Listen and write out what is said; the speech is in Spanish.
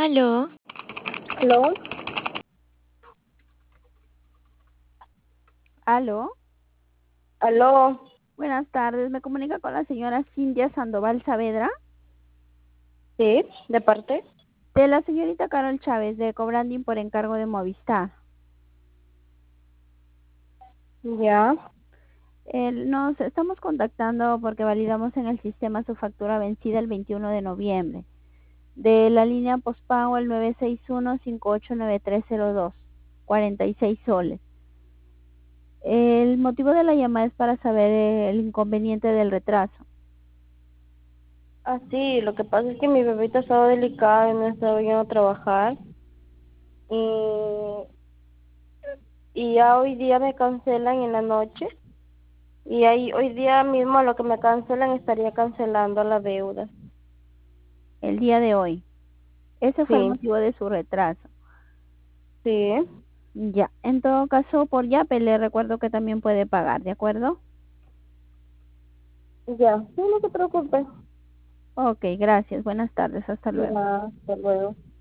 Aló, ¿Aló? Aló, ¿Aló? buenas tardes. Me comunica con la señora Cintia Sandoval Saavedra, Sí, ¿de parte? de la señorita Carol Chávez de Cobranding por encargo de Movistar. Ya. Nos estamos contactando porque validamos en el sistema su factura vencida el 21 de noviembre de la línea postpago el 961-589302, 46 soles. El motivo de la llamada es para saber el inconveniente del retraso. Ah, sí, lo que pasa es que mi bebita estaba delicada y no estaba yendo a trabajar. Y, y ya hoy día me cancelan en la noche. Y ahí hoy día mismo a lo que me cancelan estaría cancelando la deuda. El día de hoy. Ese fue el Sí, motivo de su retraso. sí, Ya, en todo caso, por Yape le recuerdo que también puede pagar, ¿de acuerdo? ya. Sí, no se preocupe. Ok, gracias. Buenas tardes. Hasta luego. Ya, hasta luego.